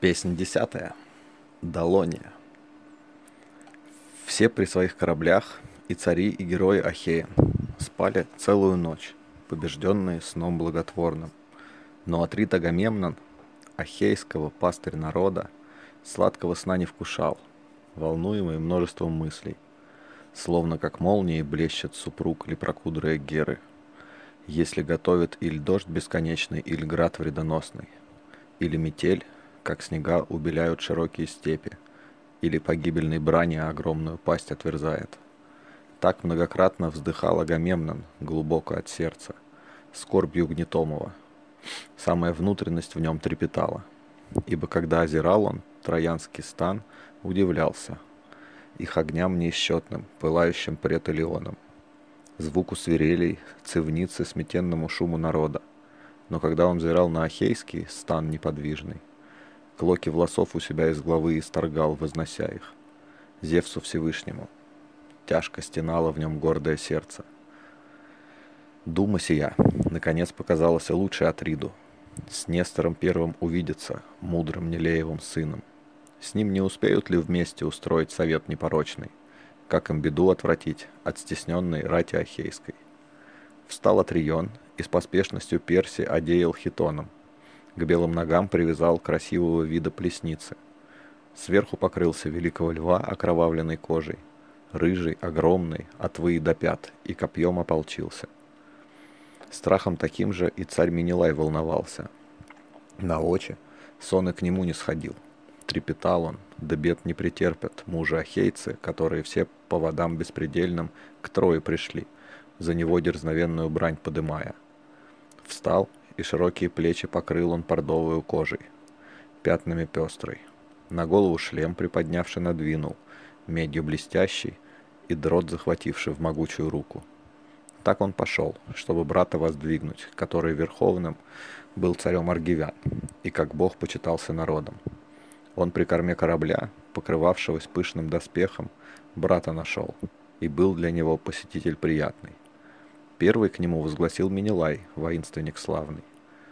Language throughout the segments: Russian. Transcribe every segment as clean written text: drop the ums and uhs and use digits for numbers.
Песнь 10. Далония. Все при своих кораблях, и цари, и герои Ахея, спали целую ночь, побежденные сном благотворным. Но Атрит Агамемнон, ахейского пастырь народа, сладкого сна не вкушал, волнуемый множеством мыслей, словно как молнией блещет супруг лепрокудрые Геры, если готовит иль дождь бесконечный, иль град вредоносный, или метель, как снега убеляют широкие степи, или погибельной брани огромную пасть отверзает. Так многократно вздыхал Агамемнон глубоко от сердца, скорбью гнетомого. Самая внутренность в нем трепетала, ибо когда озирал он троянский стан, удивлялся их огням неисчетным, пылающим пред Илионом, звуку свирелей, цивницы, сметенному шуму народа. Но когда он взирал на ахейский стан неподвижный, клоки волосов у себя из головы исторгал, вознося их Зевсу Всевышнему. Тяжко стенало в нем гордое сердце. Дума сия, наконец, показалась лучше Атриду. С Нестором первым увидеться, мудрым Нелеевым сыном. С ним не успеют ли вместе устроить совет непорочный, как им беду отвратить от стесненной рати Ахейской. Встал Атрион и с поспешностью Перси одеял хитоном. К белым ногам привязал красивого вида плесницы. Сверху покрылся великого льва окровавленной кожей, рыжий, огромный, от выи до пят, и копьем ополчился. Страхом таким же и царь Менелай волновался. На очи сон и к нему не сходил. Трепетал он, да бед не претерпят мужи ахейцы, которые все по водам беспредельным к Трое пришли, за него дерзновенную брань подымая. Встал, и широкие плечи покрыл он бордовою кожей, пятнами пестрой. На голову шлем приподнявший надвинул, медью блестящий, и дрот захвативший в могучую руку. Так он пошел, чтобы брата воздвигнуть, который верховным был царем Аргивян, и как бог почитался народом. Он при корме корабля, покрывавшегося пышным доспехом, брата нашел, и был для него посетитель приятный. Первый к нему возгласил Менелай, воинственник славный.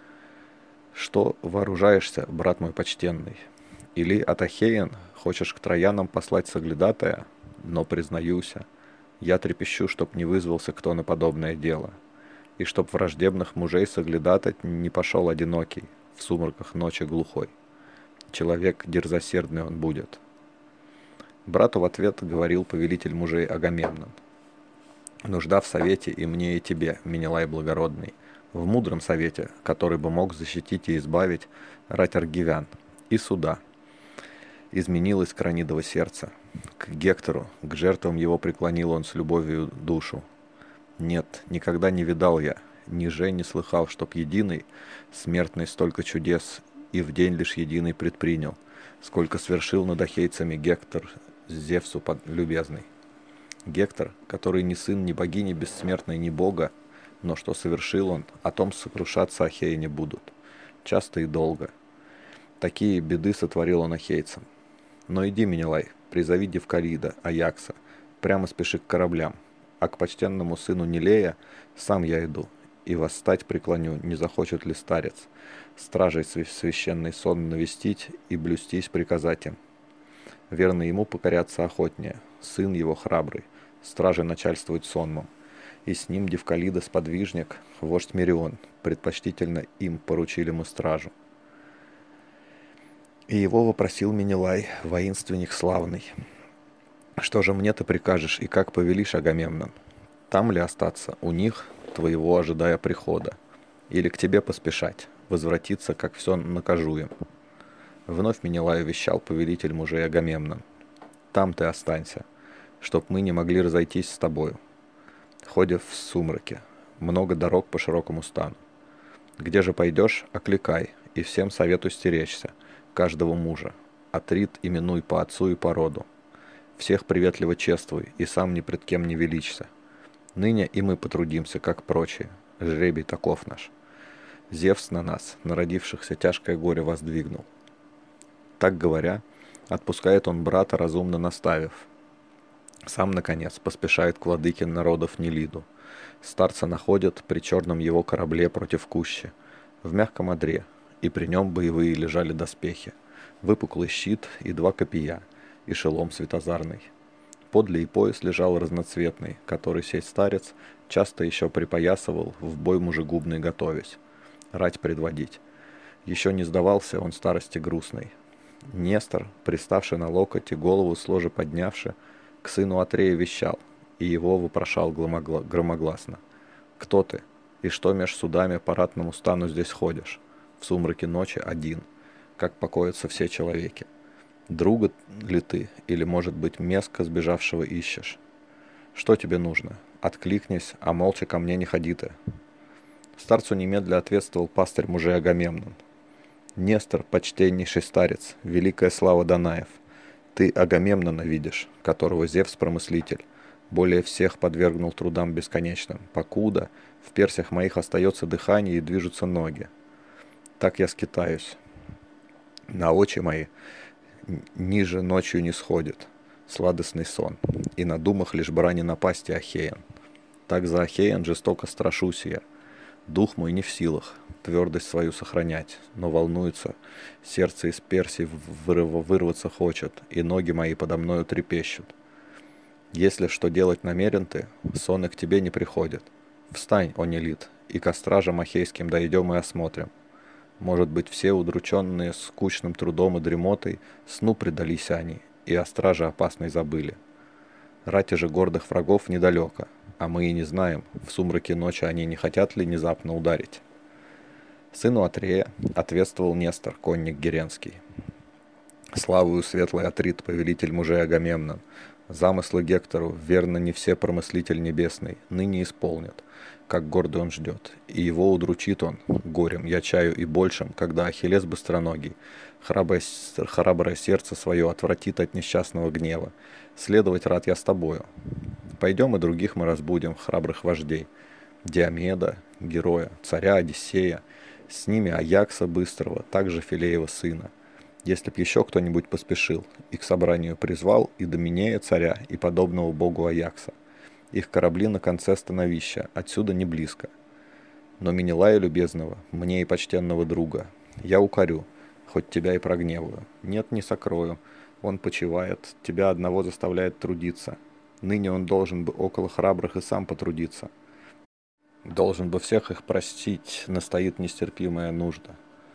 «Что вооружаешься, брат мой почтенный? Или от Ахеян хочешь к троянам послать соглядатая? Но, признаюся, я трепещу, чтоб не вызвался кто на подобное дело, и чтоб враждебных мужей соглядатать не пошел одинокий, в сумраках ночи глухой. Человек дерзосердный он будет». Брату в ответ говорил повелитель мужей Агамемнон. «Нужда в совете и мне, и тебе, Менелай благородный, в мудром совете, который бы мог защитить и избавить рать аргивян, и суда». Изменилось Кранидово сердце. К Гектору, к жертвам его преклонил он с любовью душу. Нет, никогда не видал я, ниже не слыхал, чтоб единый, смертный столько чудес и в день лишь единый предпринял, сколько свершил над ахейцами Гектор, Зевсу любезный. Гектор, который ни сын, ни богини бессмертной, ни бога, но что совершил он, о том сокрушаться ахеи не будут. Часто и долго. Такие беды сотворил он ахейцам. Но иди, Менелай, призови Девкалида, Аякса, прямо спеши к кораблям, а к почтенному сыну Нелея сам я иду, и восстать преклоню, не захочет ли старец, стражей священный сон навестить и блюстись приказать им. Верно ему покоряться охотнее, сын его храбрый, стражей начальствует сонмом, и с ним Девкалида сподвижник, вождь Мерион, предпочтительно им поручили мы стражу. И его вопросил Менелай, воинственник славный: «Что же мне ты прикажешь и как повелишь, Агамемнон? Там ли остаться, у них, твоего ожидая прихода? Или к тебе поспешать, возвратиться, как все накажу им?» Вновь Менелаю вещал повелитель мужей Агамемнон: «Там ты останься, чтоб мы не могли разойтись с тобою. Ходя в сумраке, много дорог по широкому стану. Где же пойдешь, окликай, и всем советую стеречься каждого мужа. Атрит именуй по отцу и по роду. Всех приветливо чествуй, и сам ни пред кем не величься. Ныне и мы потрудимся, как прочие. Жребий таков наш. Зевс на нас, народившихся, тяжкое горе воздвигнул». Так говоря, отпускает он брата, разумно наставив. Сам, наконец, поспешает к владыке народов Нелиду. Старца находят при черном его корабле против кущи, в мягком одре, и при нем боевые лежали доспехи. выпуклый щит и 2 копья, и шелом светозарный. Подле и пояс лежал разноцветный, который сей старец часто еще припоясывал, в бой мужегубный готовясь, рать предводить. Еще не сдавался он старости грустной. Нестор, приставший на локоть и голову с ложа поднявши, к сыну Атрея вещал, и его вопрошал громогласно. «Кто ты? И что меж судами по ратному стану здесь ходишь? В сумраке ночи один, как покоятся все человеки. Друга ли ты, или, может быть, меска сбежавшего ищешь? Что тебе нужно? Откликнись, а молча ко мне не ходи ты». Старцу немедля ответствовал пастырь мужей Агамемнон. «Нестор, почтеннейший старец, великая слава Данаев, ты Агамемнона видишь, которого Зевс-промыслитель более всех подвергнул трудам бесконечным, покуда в персях моих остается дыхание и движутся ноги. Так я скитаюсь. На очи мои ниже ночью не сходит сладостный сон, и на думах лишь брани напасти Ахеян. Так за Ахеян жестоко страшусь я. Дух мой не в силах твердость свою сохранять, но волнуется, сердце из Персии вырваться хочет, и ноги мои подо мною трепещут. Если что делать намерен ты, сон и к тебе не приходит. Встань, о Нелит, и ко стражам ахейским дойдем и осмотрим. Может быть, все удрученные скучным трудом и дремотой сну предались они, и о страже опасной забыли. Рати же гордых врагов недалеко, а мы и не знаем, в сумраке ночи они не хотят ли внезапно ударить. Сыну Атрея ответствовал Нестор, конник Геренский. Славою светлый Атрит, повелитель мужей Агамемнон, замыслы Гектору, верно, не все промыслитель небесный, ныне исполнят, как гордый он ждет, и его удручит он, горем, я чаю и большим, когда Ахиллес быстроногий, храброе сердце свое отвратит от несчастного гнева. Следовать рад я с тобою. Пойдем и других мы разбудим, храбрых вождей, Диомеда, героя, царя Одиссея, с ними Аякса быстрого, также Филеева сына. Если б еще кто-нибудь поспешил и к собранию призвал и Доминея царя, и подобного богу Аякса. Их корабли на конце становища, отсюда не близко. Но Менелая любезного, мне и почтенного друга, я укорю, хоть тебя и прогневаю. Нет, не сокрою, он почивает, тебя одного заставляет трудиться. Ныне он должен бы около храбрых и сам потрудиться. Должен бы всех их простить, настоит нестерпимая нужда.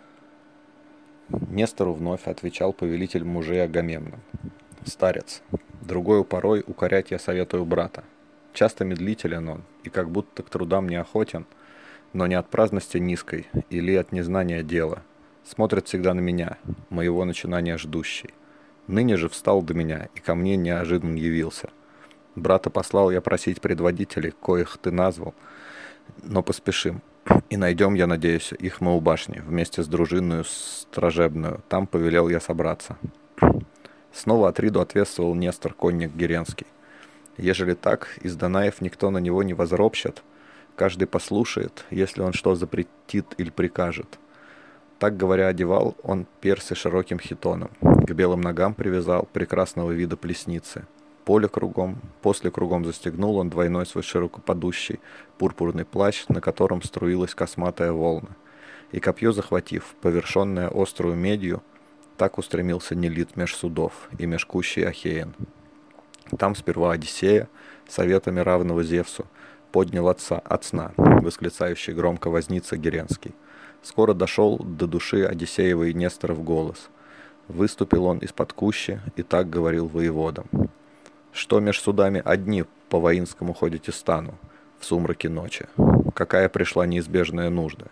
Нестору вновь отвечал повелитель мужей Агамемнон. Старец, другою порой укорять я советую брата. Часто медлителен он, и как будто к трудам не охотен, но не от праздности низкой или от незнания дела. Смотрит всегда на меня, моего начинания ждущий. Ныне же встал до меня, и ко мне неожиданно явился. Брата послал я просить предводителей, коих ты назвал, но поспешим, и найдем, я надеюсь, их мы у башни, вместе с дружинную стражебную, там повелел я собраться. Снова Атриду ответствовал Нестор, конник Геренский. Ежели так, из Данаев никто на него не возропщет, каждый послушает, если он что запретит или прикажет. Так говоря, одевал он персы широким хитоном, к белым ногам привязал прекрасного вида плесницы. После кругом застегнул он двойной свой широкоподущий пурпурный плащ, на котором струилась косматая волна. И копье захватив, повершенное острую медью, так устремился Нелит меж судов и меж кущей Ахеян. Там сперва Одиссея, советами равного Зевсу, поднял отца от сна, восклицающий громко возница Геренский. Скоро дошел до души Одиссеева и Несторов голос. Выступил он из-под кущи и так говорил воеводам. Что меж судами одни по воинскому ходите стану в сумраке ночи? Какая пришла неизбежная нужда?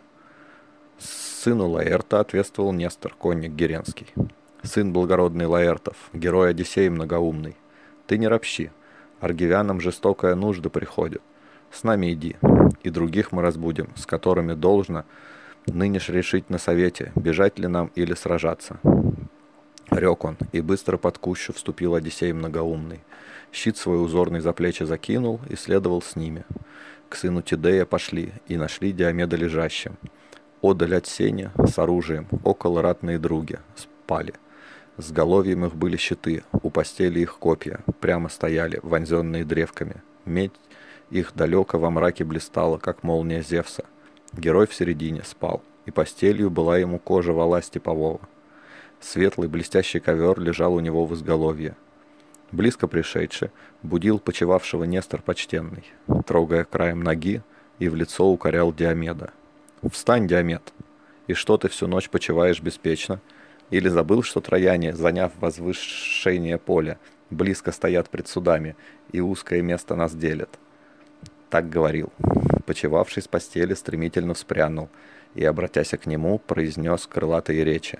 Сыну Лаэрта ответствовал Нестор, конник Геренский. Сын благородный Лаэртов, герой Одиссей многоумный. Ты не ропщи, аргивянам жестокая нужда приходит. С нами иди, и других мы разбудим, с которыми должно ныне ж решить на совете, бежать ли нам или сражаться. Рек он, и быстро под кущу вступил Одиссей многоумный. Щит свой узорный за плечи закинул и следовал с ними. К сыну Тидея пошли и нашли Диомеда лежащим. Одаль от сеня с оружием, около ратные други, спали. С головьем их были щиты, у постели их копья, прямо стояли, вонзенные древками. Медь их далеко во мраке блистала, как молния Зевса. Герой в середине спал, и постелью была ему кожа вала степового. Светлый блестящий ковер лежал у него в изголовье. Близко пришедший будил почивавшего Нестор почтенный, трогая краем ноги, и в лицо укорял Диомеда. «Встань, Диомед! И что ты всю ночь почиваешь беспечно? Или забыл, что трояне, заняв возвышение поля, близко стоят пред судами, и узкое место нас делят?» Так говорил. Почивавший с постели стремительно вспрянул и, обратясь к нему, произнес крылатые речи.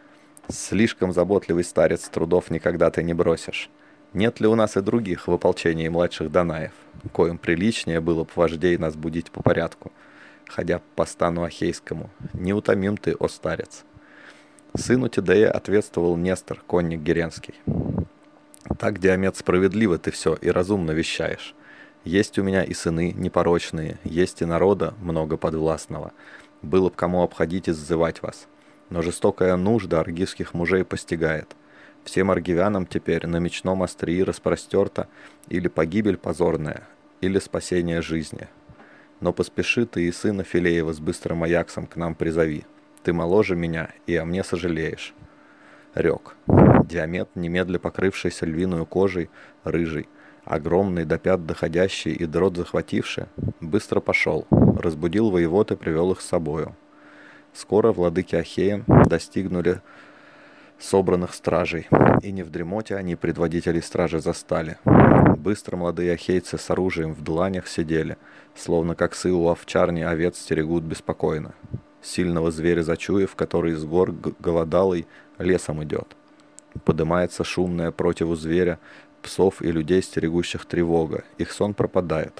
«Слишком заботливый старец, трудов никогда ты не бросишь. Нет ли у нас и других в ополчении младших Данаев, коим приличнее было б вождей нас будить по порядку, ходя по стану Ахейскому? Неутомим ты, о старец!» Сыну Тидея ответствовал Нестор, конник Геренский. «Так, Диомед, справедливо ты все и разумно вещаешь. Есть у меня и сыны непорочные, есть и народа много подвластного. Было б кому обходить и сзывать вас. Но жестокая нужда аргивских мужей постигает. Всем аргивянам теперь на мечном острии распростерта или погибель позорная, или спасение жизни. Но поспеши ты и сына Филеева с быстрым Аяксом к нам призови. Ты моложе меня, и о мне сожалеешь». Рек. Диомед, немедля покрывшийся львиную кожей, рыжий, огромный до пят доходящий и дрот захвативший, быстро пошел, разбудил воевод и привел их с собою. Скоро владыки Ахея достигнули собранных стражей, и не в дремоте они предводителей стражи застали. Быстро молодые ахейцы с оружием в дланях сидели, словно как сы у овчарни овец стерегут беспокойно. Сильного зверя зачуяв, который из гор голодалый лесом идет. Подымается шумная противу зверя, псов и людей стерегущих тревога, их сон пропадает.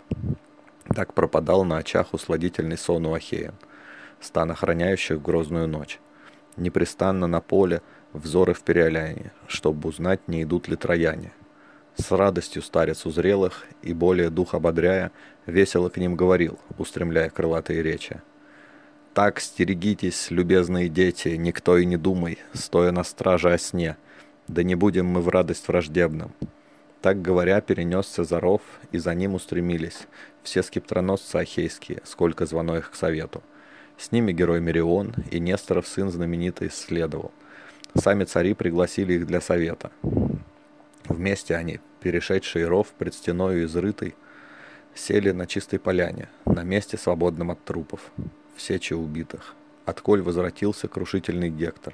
Так пропадал на очах усладительный сон у ахеян, стан охраняющих грозную ночь. Непрестанно на поле взоры в переолянии, чтобы узнать, не идут ли трояне. С радостью старец узрел их, и более дух ободряя, весело к ним говорил, устремляя крылатые речи. «Так стерегитесь, любезные дети, никто и не думай, стоя на страже о сне, да не будем мы в радость враждебным». Так говоря, перенесся за ров, и за ним устремились все скиптроносцы ахейские, сколько звано их к совету. С ними герой Мерион и Несторов сын знаменитый следовал. Сами цари пригласили их для совета. Вместе они, перешедшие ров пред стеною изрытой, сели на чистой поляне, на месте свободном от трупов, в сече убитых, отколь возвратился крушительный Гектор,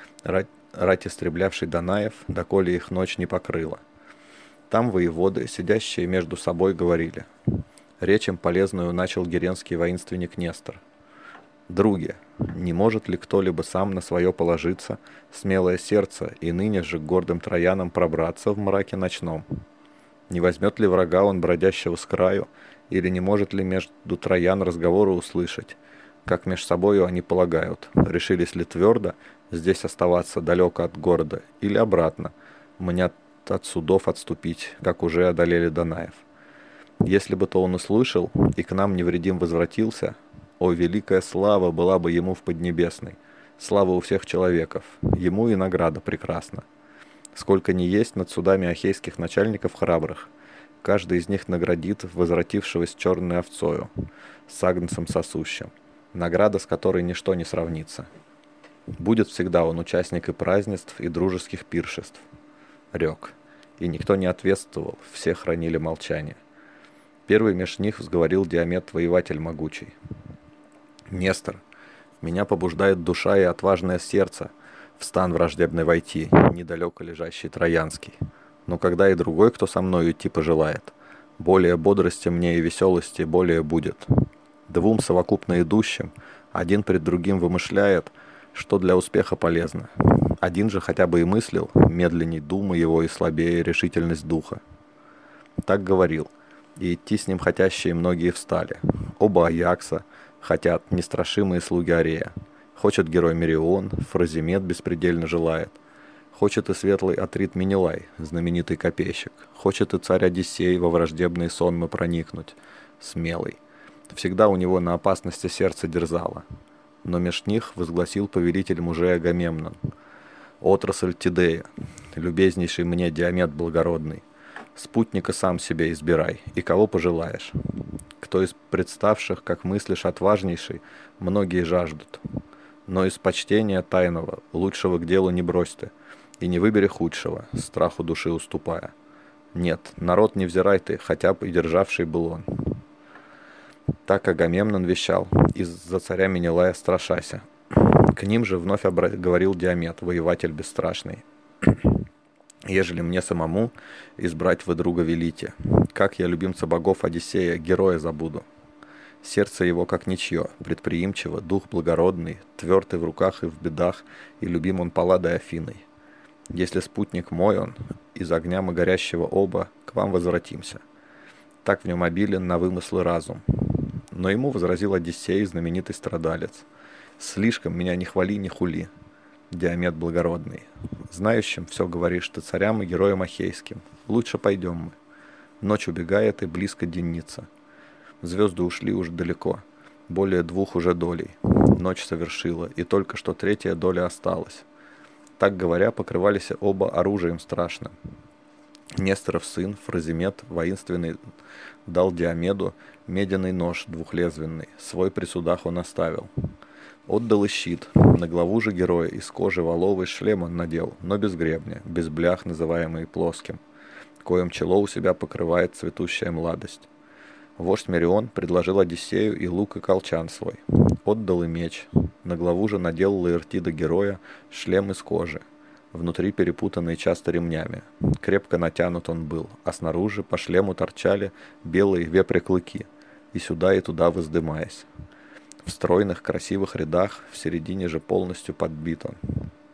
рать истреблявший Данаев, доколе их ночь не покрыла. Там воеводы, сидящие между собой, говорили. Речь им полезную начал геренский воинственник Нестор. «Други, не может ли кто-либо сам на свое положиться, смелое сердце, и ныне же к гордым троянам пробраться в мраке ночном? Не возьмет ли врага он, бродящего с краю, или не может ли между троян разговоры услышать, как меж собою они полагают, решились ли твердо здесь оставаться далеко от города, или обратно, мне от судов отступить, как уже одолели Данаев? Если бы то он услышал и к нам невредим возвратился, о, великая слава была бы ему в Поднебесной, слава у всех человеков, ему и награда прекрасна. Сколько ни есть над судами ахейских начальников храбрых, каждый из них наградит возвратившегося черной овцою, с агнцем сосущим, награда, с которой ничто не сравнится. Будет всегда он участник и празднеств, и дружеских пиршеств». Рек. И никто не ответствовал, все хранили молчание. Первый меж них взговорил Диомед, воеватель могучий. «Нестор, меня побуждает душа и отважное сердце в стан враждебный войти, недалеко лежащий Троянский. Но когда и другой, кто со мной идти пожелает, более бодрости мне и веселости более будет. Двум совокупно идущим, один пред другим вымышляет, что для успеха полезно. Один же хотя бы и мыслил, медленней думы его и слабее решительность духа». Так говорил, и идти с ним хотящие многие встали. Оба Аякса хотят, нестрашимые слуги Арея. Хочет герой Мерион, Фразимед беспредельно желает. Хочет и светлый Атрит Менелай, знаменитый копейщик. Хочет и царь Одиссей во враждебный сонмы проникнуть, смелый. Всегда у него на опасности сердце дерзало. Но меж них возгласил повелитель мужей Агамемнон: «Отрасль Тидея, любезнейший мне Диомед благородный, спутника сам себе избирай, и кого пожелаешь. Кто из представших, как мыслишь, отважнейший, многие жаждут. Но из почтения тайного лучшего к делу не брось ты, и не выбери худшего, страху души уступая. Нет, народ не взирай ты, хотя бы и державший был он. Так Агамемнон вещал, из-за царя Менелая страшася. К ним же вновь говорил Диамет, воеватель бесстрашный. Ежели мне самому избрать вы друга велите, как я любимца богов Одиссея, героя забуду. Сердце его как ничье, предприимчиво, дух благородный, твердый в руках и в бедах, и любим он Палладой Афиной. Если спутник мой он, из огня мы горящего оба, к вам возвратимся. Так в нем обилен на вымыслы разум. Но ему возразил Одиссей, знаменитый страдалец. Слишком меня не хвали, не хули, Диамет благородный. Знающим все говоришь ты царям и героям ахейским. Лучше пойдем мы. Ночь убегает и близко денница. Звезды ушли уж далеко, более 2 уже долей. Ночь совершила, и только что 3-я доля осталась. Так говоря, покрывались оба оружием страшным. Несторов сын, Фразимет, воинственный, дал Диомеду медяный нож двухлезвенный, свой при судах он оставил. Отдал и щит, на главу же героя из кожи воловой шлем он надел, но без гребня, без блях, называемый плоским, коем чело у себя покрывает цветущая младость. Вождь Мерион предложил Одиссею и лук, и колчан свой. Отдал и меч. На главу же надел Лаэртида героя шлем из кожи, внутри перепутанный часто ремнями. Крепко натянут он был, а снаружи по шлему торчали белые вепря клыки, и сюда и туда воздымаясь. В стройных красивых рядах, в середине же полностью подбит он.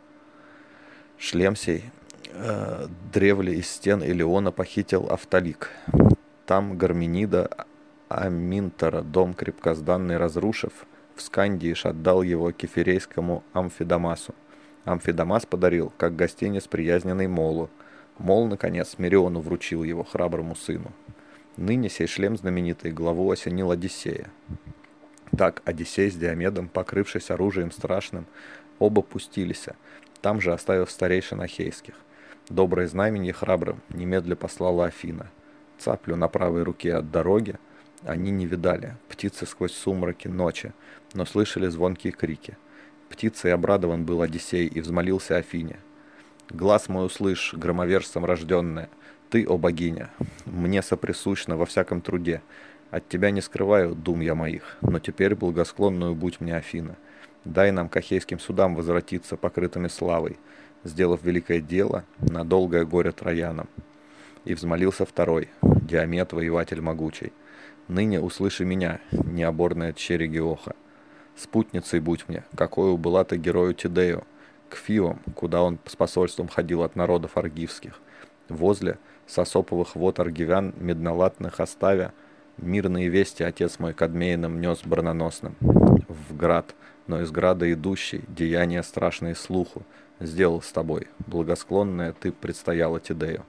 Шлем сей древле из стен Илиона похитил Автолик. Там Гарменида Аминтора, дом крепкозданный разрушив, в Скандии отдал его кефирейскому Амфидамасу. Амфидамас подарил, как гостиниц приязненный Молу. Мол, наконец, Мериону вручил его храброму сыну. Ныне сей шлем знаменитый главу осенил Одиссея. Так Одиссей с Диомедом, покрывшись оружием страшным, оба пустились, там же оставив старейшин ахейских. Доброе знаменье храбрым немедля послала Афина. Цаплю на правой руке от дороги они не видали, птицы сквозь сумраки ночи, но слышали звонкие крики. Птицей обрадован был Одиссей и взмолился Афине. «Глаз мой услышь, громовержцем рожденная, ты, о богиня, мне соприсущна во всяком труде. От тебя не скрываю дум я моих, но теперь благосклонную будь мне, Афина. Дай нам к ахейским судам возвратиться покрытыми славой, сделав великое дело на долгое горе троянам». И взмолился второй, Диамет, воеватель могучий. «Ныне услыши меня, необорная чере Геоха. Спутницей будь мне, какою была ты герою Тидею, к Фивам, куда он с посольством ходил от народов аргивских. Возле сосоповых вод аргивян меднолатных оставя, мирные вести отец мой к Адмеянам нес брононосным. В град, но из града идущий, деяния страшные слуху, сделал с тобой, благосклонная ты предстояла Тидею.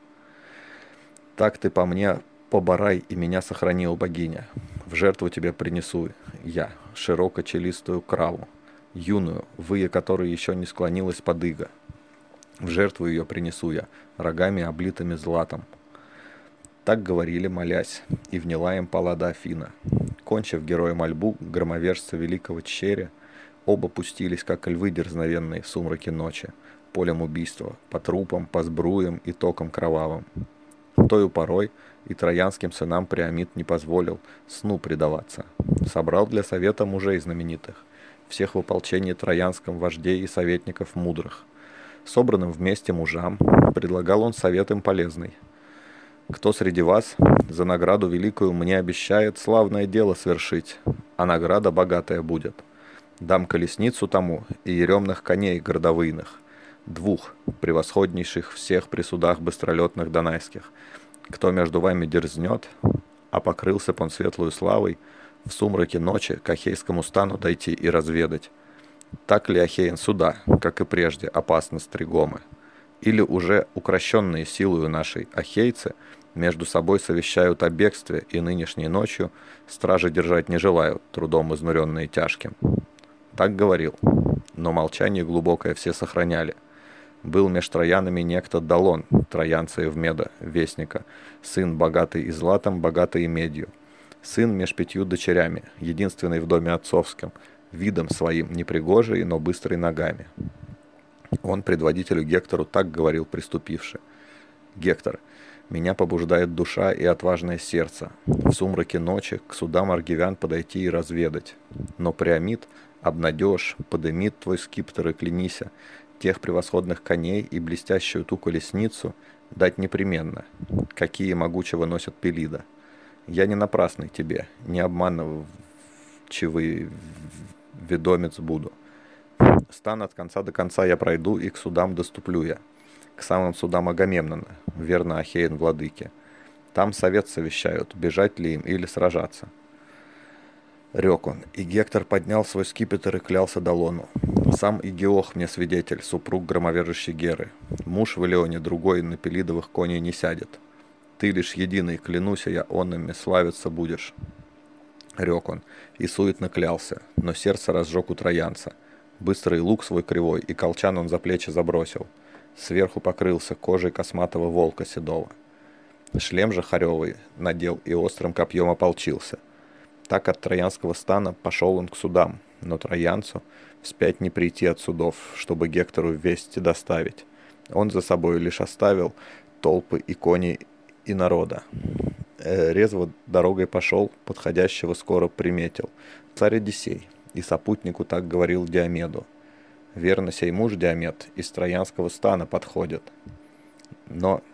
Так ты по мне поборай и меня сохранил, богиня. В жертву тебе принесу я широкочелистую краву, юную, выя которой еще не склонилась подыга. В жертву ее принесу я, рогами облитыми златом». Так говорили, молясь, и вняла им Паллада Афина. Кончив героя мольбу, громовержца великого Черя, оба пустились, как львы дерзновенные в сумраке ночи, полем убийства, по трупам, по сбруям и токам кровавым. Тою порой и троянским сынам Приамид не позволил сну предаваться. Собрал для совета мужей знаменитых, всех в ополчении троянском вождей и советников мудрых. Собранным вместе мужам предлагал он совет им полезный. «Кто среди вас за награду великую мне обещает славное дело свершить, а награда богатая будет? Дам колесницу тому и еремных коней гордовыйных, 2, превосходнейших всех при судах быстролетных донайских. Кто между вами дерзнет, а покрылся он светлую славой, в сумраке ночи к ахейскому стану дойти и разведать, так ли Ахеин суда, как и прежде, опасны стригомы, или уже укрощенные силою нашей ахейцы между собой совещают о бегстве и нынешней ночью стражи держать не желают, трудом изнуренные тяжким». Так говорил, но молчание глубокое все сохраняли. Был меж троянами некто Далон, троянца Евмеда, вестника, сын богатый и златом, богатый и медью, сын меж 5 дочерями, единственный в доме отцовском, видом своим непригожий, но быстрый ногами. Он предводителю Гектору так говорил, приступивши: «Гектор, меня побуждает душа и отважное сердце в сумраке ночи к судам аргивян подойти и разведать. Но Приамид обнадежь, подымит твой скипетр и клянися, тех превосходных коней и блестящую ту колесницу дать непременно, какие могучего носят Пелида. Я не напрасный тебе, не обманчивый ведомец буду. Стан от конца до конца я пройду, и к судам доступлю я, к самым судам Агамемнона, верно Ахеен владыке. Там совет совещают, бежать ли им или сражаться». Рек он, и Гектор поднял свой скипетр и клялся Долону: «Сам Игиох мне свидетель, супруг громовержущей Геры. Муж в Илеоне другой на пелидовых коней не сядет. Ты лишь единый, клянуся я, онными славиться будешь». Рек он, и суетно клялся, но сердце разжег у троянца. Быстрый лук свой кривой, и колчан он за плечи забросил. Сверху покрылся кожей косматого волка седого. Шлем же хоревый надел и острым копьем ополчился. Так от троянского стана пошел он к судам, но троянцу вспять не прийти от судов, чтобы Гектору вести доставить. Он за собой лишь оставил толпы и коней и народа. Резво дорогой пошел, подходящего скоро приметил царь Одиссей, и сопутнику так говорил Диомеду: «Верно, сей муж Диомед из троянского стана подходит. Но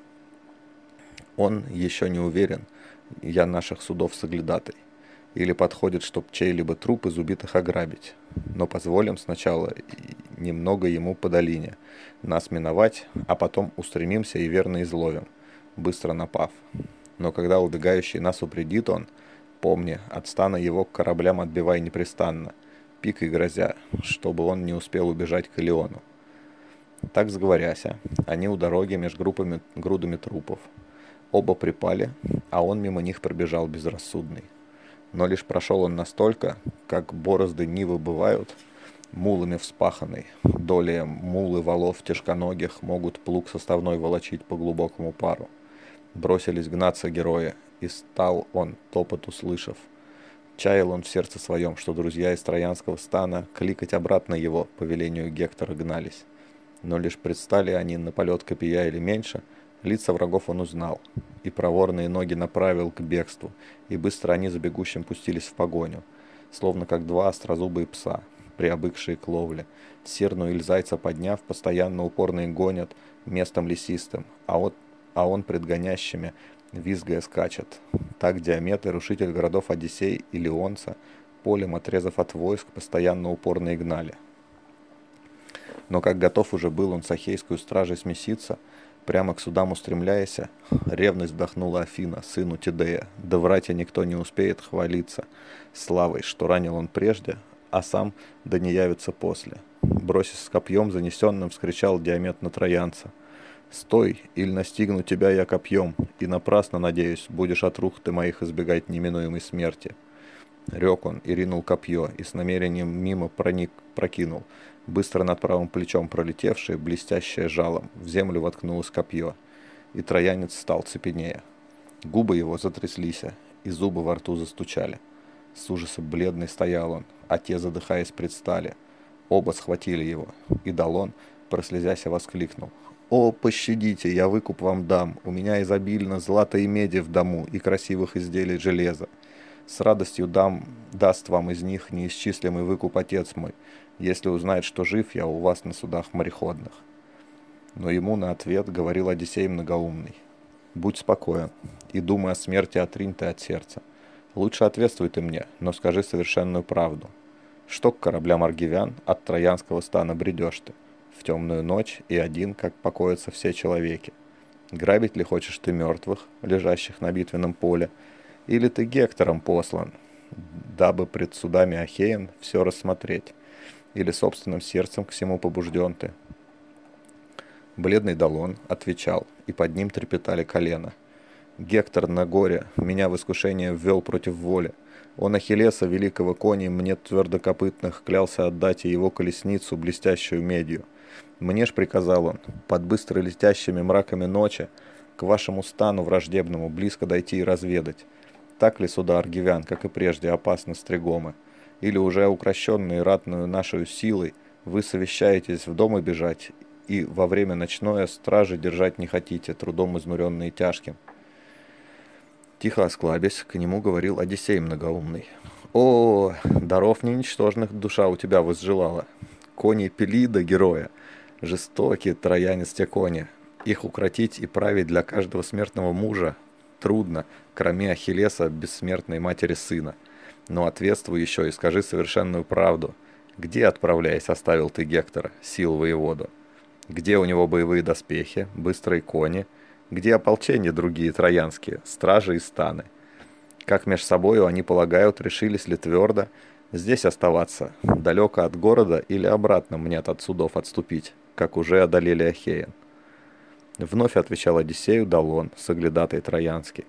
он еще не уверен, я наших судов соглядатай. Или подходит, чтоб чей-либо труп из убитых ограбить. Но позволим сначала немного ему по долине нас миновать, а потом устремимся и верно изловим, быстро напав. Но когда убегающий нас упредит он, помни, от стана его к кораблям отбивай непрестанно, пикой грозя, чтобы он не успел убежать к Илеону». Так сговоряся, они у дороги меж грудами трупов. Оба припали, а он мимо них пробежал безрассудный. Но лишь прошел он настолько, как борозды нивы бывают, мулами вспаханной. Доли мулы валов тяжконогих могут плуг составной волочить по глубокому пару. Бросились гнаться герои, и стал он, топот услышав. Чаял он в сердце своем, что друзья из троянского стана кликать обратно его по велению Гектора гнались. Но лишь предстали они на полет копья или меньше, лица врагов он узнал, и проворные ноги направил к бегству, и быстро они за бегущим пустились в погоню, словно как два острозубые пса, приобыкшие к ловле. Серну или зайца подняв, постоянно упорно их гонят местом лесистым, а он пред гонящими визгая скачет. Так Диомед и рушитель городов Одиссей и Леонца, полем отрезав от войск, постоянно упорно и гнали. Но как готов уже был он с ахейскую стражей смеситься, прямо к судам устремляясь, ревность вдохнула Афина, сыну Тидея, да врать никто не успеет хвалиться славой, что ранил он прежде, а сам да не явится после. Бросясь с копьем занесенным, вскричал Диомед на троянца: «Стой, или настигну тебя я копьем, и напрасно, надеюсь, будешь от рук ты моих избегать неминуемой смерти». Рек он и ринул копье, и с намерением мимо прокинул. Быстро над правым плечом пролетевшее, блестящее жалом, в землю воткнулось копье, и троянец стал цепенея. Губы его затряслись, и зубы во рту застучали. С ужаса бледный стоял он, а те, задыхаясь, предстали. Оба схватили его, и Долон, прослезяся, воскликнул: «О, пощадите, я выкуп вам дам, у меня изобильно злата и меди в дому и красивых изделий железа. С радостью даст вам из них неисчислимый выкуп отец мой, если узнает, что жив я у вас на судах мореходных». Но ему на ответ говорил Одиссей многоумный: «Будь спокоен, и думай о смерти отринь ты от сердца. Лучше ответствуй ты мне, но скажи совершенную правду. Что к кораблям аргивян от троянского стана бредешь ты в темную ночь и один, как покоятся все человеки? Грабить ли хочешь ты мертвых, лежащих на битвенном поле, или ты Гектором послан, дабы пред судами Ахеен все рассмотреть, или собственным сердцем к всему побужден ты?» Бледный Долон отвечал, и под ним трепетали колена: «Гектор на горе меня в искушение ввел против воли. Он Ахиллеса, великого кони, мне твердокопытных клялся отдать и его колесницу, блестящую медью. Мне ж приказал он, под быстро летящими мраками ночи, к вашему стану враждебному близко дойти и разведать, так ли суда аргивян, как и прежде, опасны стригомы. или уже укращенные ратную нашу силой, вы совещаетесь в дом бежать, и во время ночное стражи держать не хотите, трудом изнуренные тяжким. Тихо осклабясь, к нему говорил Одиссей многоумный. «О, даров неничтожных душа у тебя возжелала. Кони Пелида, героя, жестокие троянец те кони. Их укротить и править для каждого смертного мужа трудно, кроме Ахиллеса, бессмертной матери сына. Но ответствуй еще и скажи совершенную правду. Где, отправляясь, оставил ты Гектора, сил воеводу? Где у него боевые доспехи, быстрые кони? Где ополчения другие троянские, стражи и станы? Как меж собою они полагают, решились ли твердо здесь оставаться, далеко от города или обратно мне от судов отступить, как уже одолели Ахеян?» Вновь отвечал Одиссею Долон, соглядатай троянский.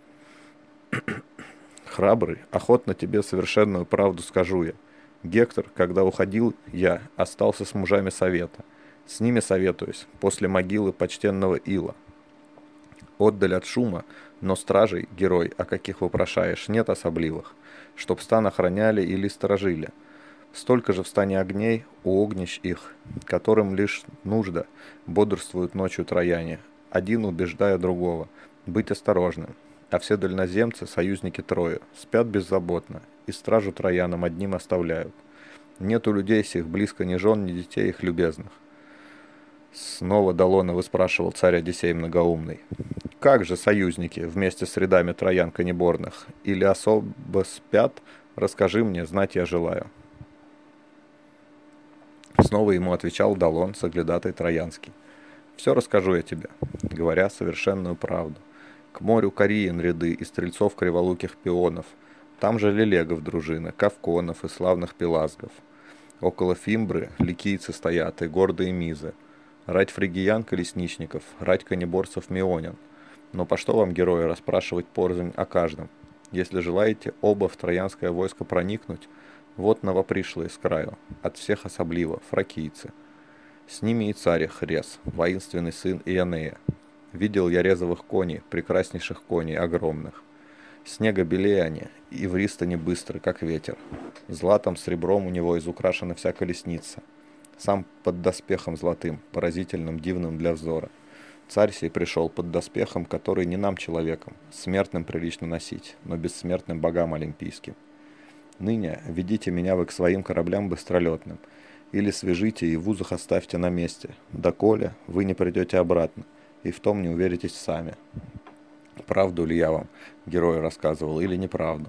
«Храбрый, охотно тебе совершенную правду скажу я. Гектор, когда уходил я, остался с мужами совета. С ними советуюсь, после могилы почтенного Ила. Отдаль от шума, но стражей, герой, о каких вопрошаешь, нет особливых, чтоб стан охраняли или сторожили. Столько же в стане огней у огнищ их, которым лишь нужда, бодрствуют ночью трояне, один убеждая другого, быть осторожным, а все дальноземцы, союзники Трои, спят беззаботно, и стражу троянам одним оставляют. Нет у людей сих близко ни жен, ни детей их любезных». Снова Долона выспрашивал царь Одиссей многоумный. «Как же союзники вместе с рядами троян конеборных? Или особо спят? Расскажи мне, знать я желаю». Снова ему отвечал Долон, соглядатай троянский. «Все расскажу я тебе, говоря совершенную правду. К морю Кариен ряды и стрельцов криволуких пионов, там же лелегов дружины, кавконов и славных пелазгов. Около Фимбры ликийцы стоят и гордые мизы, рать фригиян колесничников, рать конеборцев мионян. Но по что вам, герои, расспрашивать порознь о каждом? Если желаете оба в троянское войско проникнуть, вот новопришлые с краю, от всех особливо, фракийцы. С ними и царь Рез, воинственный сын Ионея. Видел я резовых коней, прекраснейших коней, огромных. Снега белее они, и в ристане быстры, как ветер. Златом, сребром у него изукрашена вся колесница. Сам под доспехом золотым, поразительным, дивным для взора. Царь сей пришел под доспехом, который не нам, человекам, смертным прилично носить, но бессмертным богам олимпийским. Ныне ведите меня вы к своим кораблям быстролетным, или свяжите и в узах оставьте на месте, доколе вы не придете обратно, и в том не уверитесь сами. Правду ли я вам, герой, рассказывал, или неправду?»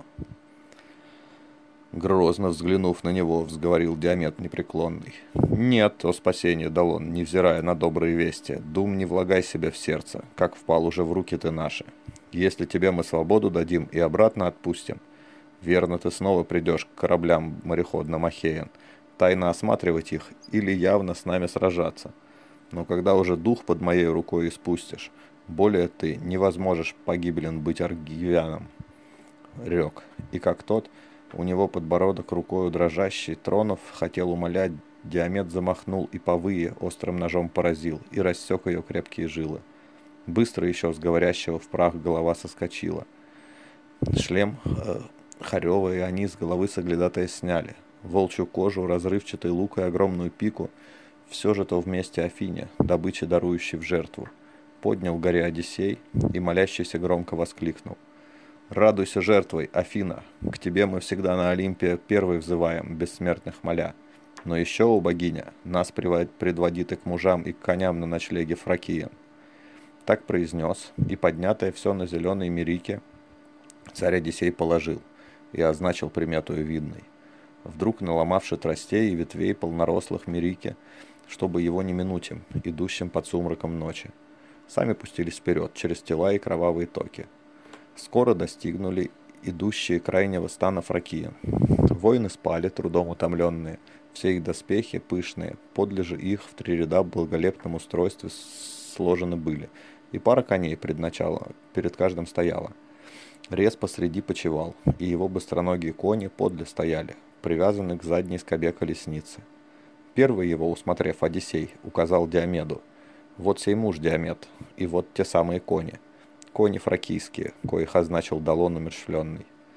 Грозно взглянув на него, взговорил Диамет непреклонный. «Нет, о спасении, Долон, невзирая на добрые вести, дум не влагай себе в сердце, как впал уже в руки ты наши. Если тебе мы свободу дадим и обратно отпустим, верно ты снова придешь к кораблям мореходным Ахеян, тайно осматривать их или явно с нами сражаться. Но когда уже дух под моей рукой испустишь, более ты не возможешь погиблен быть аргивяном». Рек, и как тот, у него подбородок рукою дрожащий, тронув, хотел умолять, Диамет замахнул и повые острым ножом поразил, и рассек ее крепкие жилы. Быстро еще с говорящего в прах голова соскочила. Шлем хоревый они с головы соглядатая сняли. Волчью кожу, разрывчатый лук и огромную пику, все же то вместе Афине, добычи дарующей в жертву. Поднял горе Одиссей и молящийся громко воскликнул: «Радуйся жертвой, Афина! К тебе мы всегда на Олимпе первой взываем, бессмертных моля. Но еще, у богиня, нас предводит и к мужам, и к коням на ночлеге Фракиен». Так произнес, и поднятое все на зеленой мерике царь Одиссей положил и означил приметую видной. Вдруг, наломавши тростей и ветвей полнорослых мерике, чтобы его не минуть им, идущим под сумраком ночи, сами пустились вперед через тела и кровавые токи. Скоро достигнули идущие крайнего стана Фракиен. Воины спали, трудом утомленные, все их доспехи пышные, подле же их в 3 ряда в благолепном устройстве сложены были, и пара коней перед каждым стояла. Рез посреди почивал, и его быстроногие кони подле стояли, привязаны к задней скобе колесницы. Первый его, усмотрев Одиссей, указал Диомеду: «Вот сей муж Диомед, и вот те самые кони фракийские, коих означил Долон умерщвленный».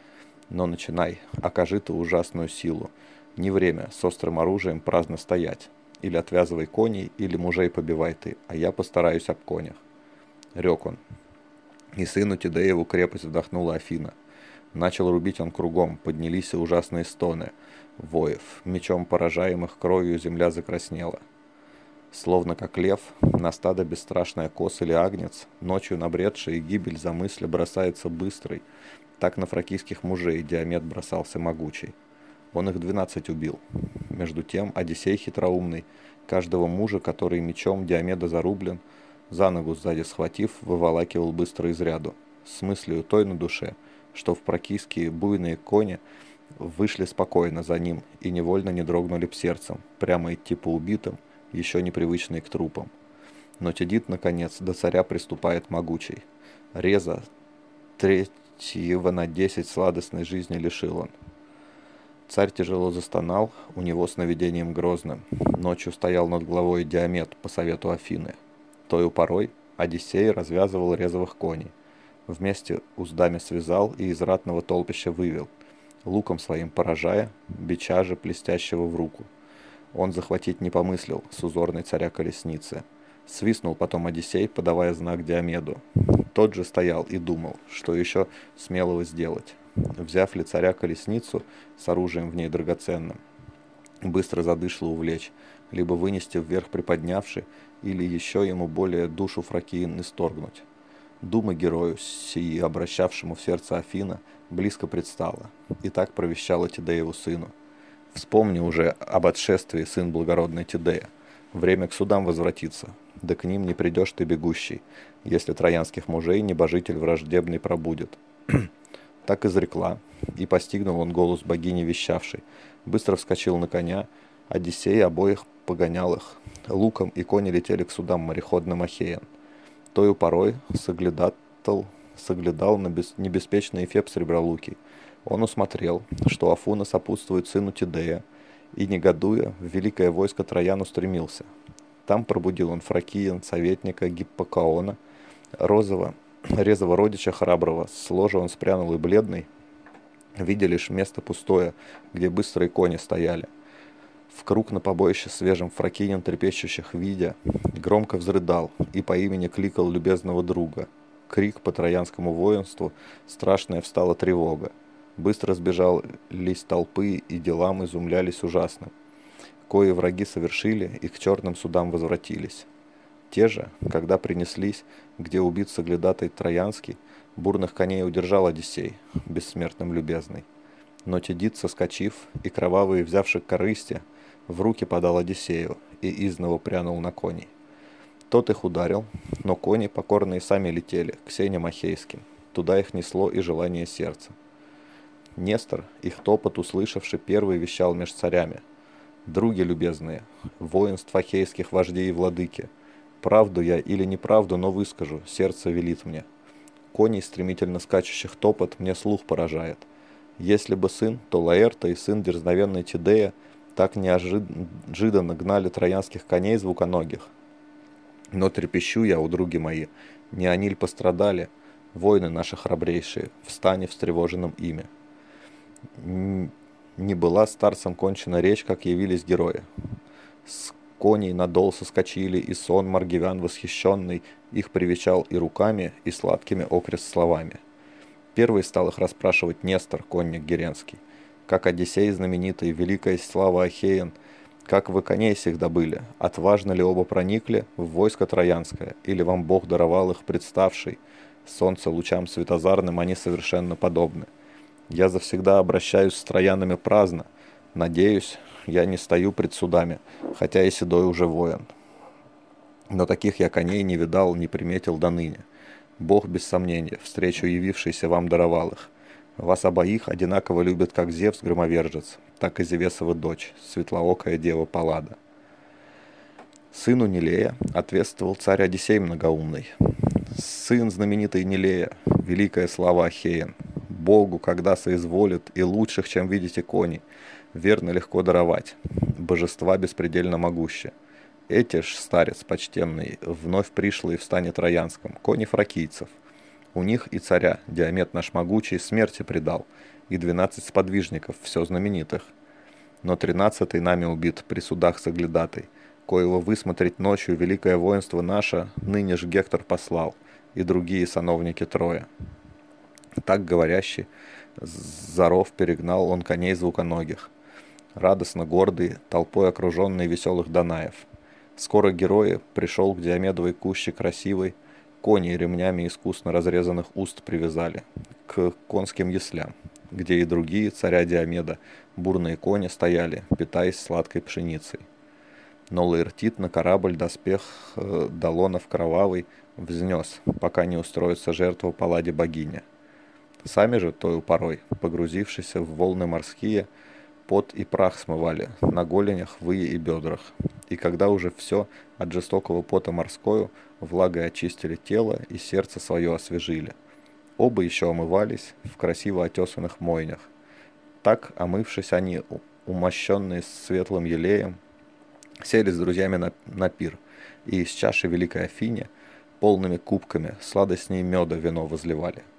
Но начинай, окажи ты ужасную силу. Не время с острым оружием праздно стоять. Или отвязывай коней, или мужей побивай ты, а я постараюсь об конях. Рек он. И сыну Тидееву крепость вдохнула Афина. Начал рубить он кругом, поднялись и ужасные стоны. Воев, мечом поражаемых кровью земля закраснела. Словно как лев, на стадо бесстрашная коз или агнец, ночью набредший и гибель за мысль бросается быстрый, так на фракийских мужей Диамет бросался могучий. Он их 12 убил. Между тем Одиссей хитроумный, каждого мужа, который мечом Диомеда зарублен, за ногу сзади схватив, выволакивал быстро из ряду, с мыслью той на душе, что в фракийские буйные кони вышли спокойно за ним и невольно не дрогнули б сердцем, прямо идти по убитым, еще непривычные к трупам. Но Тедит, наконец, до царя приступает могучий. Реза третьего на 10 сладостной жизни лишил он. Царь тяжело застонал, у него сновидением грозным. Ночью стоял над головой Диамет по совету Афины. Тою порой Одиссей развязывал резовых коней. Вместе уздами связал и из ратного толпища вывел, луком своим поражая, бича же блестящего в руку. Он захватить не помыслил с узорной царя колесницы. Свистнул потом Одиссей, подавая знак Диомеду. Тот же стоял и думал, что еще смелого сделать. Взяв ли царя колесницу с оружием в ней драгоценным, быстро задышло увлечь, либо вынести вверх приподнявши, или еще ему более душу Фракиин исторгнуть. Дума герою, сии обращавшему в сердце Афина, близко предстала, и так провещала Тидееву сыну. Вспомни уже об отшествии, сын благородный Тидея. Время к судам возвратиться, да к ним не придешь ты бегущий, если троянских мужей небожитель враждебный пробудет. Так изрекла, и постигнул он голос богини вещавшей. Быстро вскочил на коня, Одиссей обоих погонял их. Луком и кони летели к судам мореходным Ахеян. Тою порой соглядал на небеспечный Эфеб сребролукий. Он усмотрел, что Афуна сопутствует сыну Тидея, и, негодуя, в великое войско Троян устремился. Там пробудил он Фракиен, советника Гиппокаона, резового родича храброго, с ложа он спрянул и бледный, видя лишь место пустое, где быстрые кони стояли. В круг на побоище свежим Фракиен трепещущих видя, громко взрыдал и по имени кликал любезного друга. Крик по троянскому воинству, страшная встала тревога. Быстро сбежались толпы и делам изумлялись ужасным. Кои враги совершили и к черным судам возвратились. Те же, когда принеслись, где убит соглядатай Троянский, бурных коней удержал Одиссей, бессмертным любезный. Но Тедит, соскочив и кровавые взявши корысти, в руки подал Одиссею и изново прянул на коней. Тот их ударил, но кони покорные сами летели к сеням ахейским, туда их несло и желание сердца. Нестор, их топот услышавши, первый вещал меж царями: «Други любезные, воинств ахейских вождей и владыки, правду я или неправду, но выскажу, сердце велит мне. Коней, стремительно скачущих топот, мне слух поражает. Если бы сын, то Лаэрта и сын дерзновенной Тидея так неожиданно гнали троянских коней звуконогих. Но трепещу я, у други мои, не они ль пострадали, воины наши храбрейшие, в стане встревоженном ими. Не была старцам кончена речь, как явились герои. С коней надол соскочили, и сон Маргивян восхищенный их привечал и руками, и сладкими окрест словами. Первый стал их расспрашивать Нестор, конник Геренский. Как Одиссей знаменитый, великая слава Ахеян, как вы коней сих добыли, отважно ли оба проникли в войско Троянское, или вам Бог даровал их представший, солнце лучам светозарным они совершенно подобны. Я завсегда обращаюсь с троянами праздно, надеюсь, я не стою пред судами, хотя и седой уже воин. Но таких я коней не видал, не приметил доныне. Бог, без сомнения, встречу явившийся вам даровал их. Вас обоих одинаково любят как Зевс громовержец, так и Зевесова дочь, светлоокая дева Паллада. Сыну Нелея ответствовал царь Одиссей многоумный. Сын знаменитый Нелея, великая слава Ахеян, Богу, когда соизволит, и лучших, чем видите, коней, верно легко даровать, божества беспредельно могуще. Эти ж, старец почтенный, вновь пришлые в стане троянском, кони фракийцев. У них и царя, Диамет наш могучий, смерти предал, и 12 сподвижников, все знаменитых. Но 13-й нами убит при судах соглядатый, коего высмотреть ночью великое воинство наше ныне ж Гектор послал, и другие сановники Троя. Так говорящий, за ров перегнал он коней звуконогих, радостно гордый, толпой окруженный веселых данаев. Скоро герои пришел к Диомедовой куще красивой, кони ремнями искусно разрезанных уст привязали к конским яслям, где и другие царя Диомеда бурные кони стояли, питаясь сладкой пшеницей. Но Лаэртит на корабль доспех Далонов кровавый взнес, пока не устроится жертва палладе богиня. Сами же тою порой, погрузившись в волны морские, пот и прах смывали на голенях, вые и бедрах. И когда уже все от жестокого пота морскою влагой очистили тело и сердце свое освежили, оба еще омывались в красиво отесанных мойнях. Так, омывшись они, умощенные светлым елеем, сели с друзьями на пир, и из чаши великой Афине полными кубками сладостней меда вино возливали.